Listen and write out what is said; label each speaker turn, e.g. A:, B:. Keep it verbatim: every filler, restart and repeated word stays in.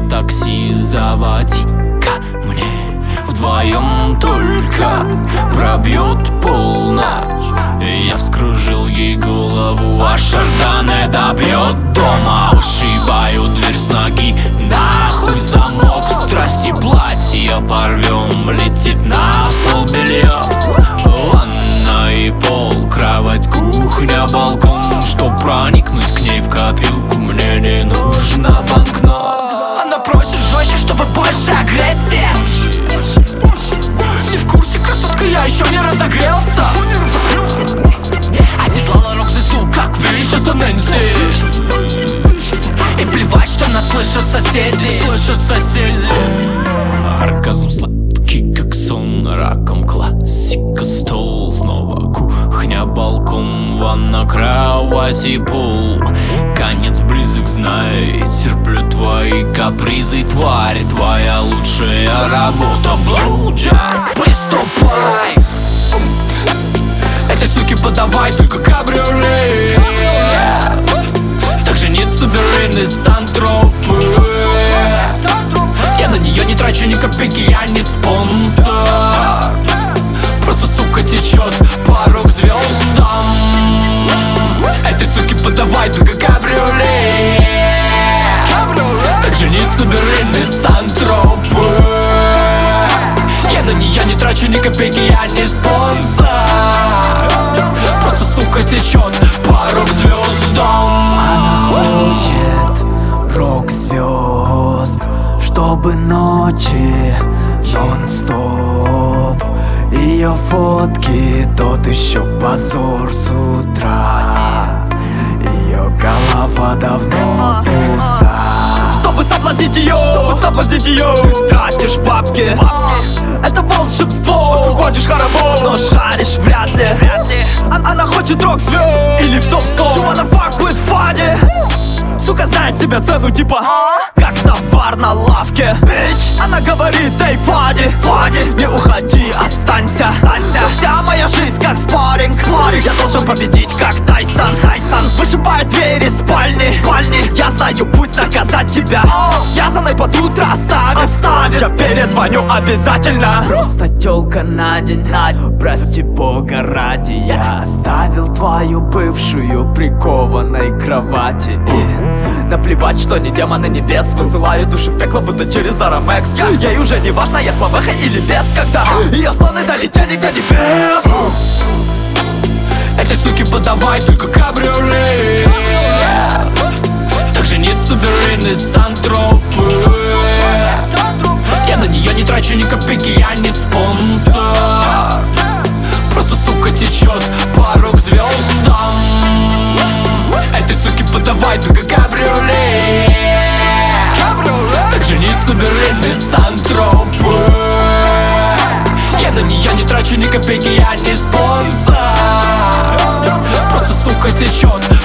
A: такси, заводи-ка мне. Вдвоем только пробьет полночь, я вскружил ей голову, а Шардоне добьет дома. Вышибаю дверь с ноги, нахуй замок, страсти платье порвем, летит на пол белье. Ванна и пол, кровать, кухня, балкон. Чтоб проникнуть к ней в копилку, мне не нужно банкнот. Она просит жестче, чтобы больше агрессии. Не в курсе, красотка, я еще не разогрелся. Оседлала рок-звезду, как Вишеса Нэнси. И плевать, что нас слышат соседи. Слышат соседи. Оргазм сладкий, как сон, раком классика, стол. Снова кухня, балкон, ванна, кровать и пол. Конец близок, знай, терплю твои капризы, тварь. Твоя лучшая работа, блоуджак, приступай. Этой суки подавай только кабриолет. Так жениться Берлин и Сан-Тропе. Я на нее не трачу ни копейки, я не спонсор. Просто, сука, течет по рок-звездам. Этой суки подавай только кабриолет. Так жениться Берлин и Сан-Тропе. Я на нее не трачу ни копейки, я не спонсор. Просто, сука, течет по рок-звездам.
B: Она хочет рок-звезд, чтобы ночи нон-стоп. Ее фотки тот еще позор с утра. Ее голова давно пуста. Чтобы соблазнить ее, чтобы соблазнить ее, ты тратишь бабки. Это волшебство, уходишь хоровод, но шаришь вряд ли. Она, она хочет рок-звезд или в топ-сто. You wanna fuck with Fadi? Сука знает себе цену типа как товар на лавке. Bitch. Она говорит: эй, Фади, Фади, не уходи, останься, останься. Вся моя жизнь как спарринг, спарринг. Я должен победить как Тайсон, Тайсон. Вышибаю двери спальни, спальни. Я знаю путь наказать тебя. Связанной под утро оставит, оставит. Я перезвоню обязательно. Просто тёлка на день, на день. Прости бога ради, я оставил твою бывшую прикованной к кровати. И наплевать, что не демоны небес высылают души в пекло, будто через Арамекс. Ей уже не важно, я слабеха или без, когда ее стоны долетели до небес.
A: Этой суки подавай только кабриолет. Так жениться Берлин и Сан-Тропе. Я на нее не трачу ни копейки, я не спонсор. Просто, сука, течет по рок-звездам. Этой суки подавай только кабриолет. Так жениться Берлин и Сан-Тропе. Я на нее не трачу ни копейки, я не спонсор. Просто, сука, течет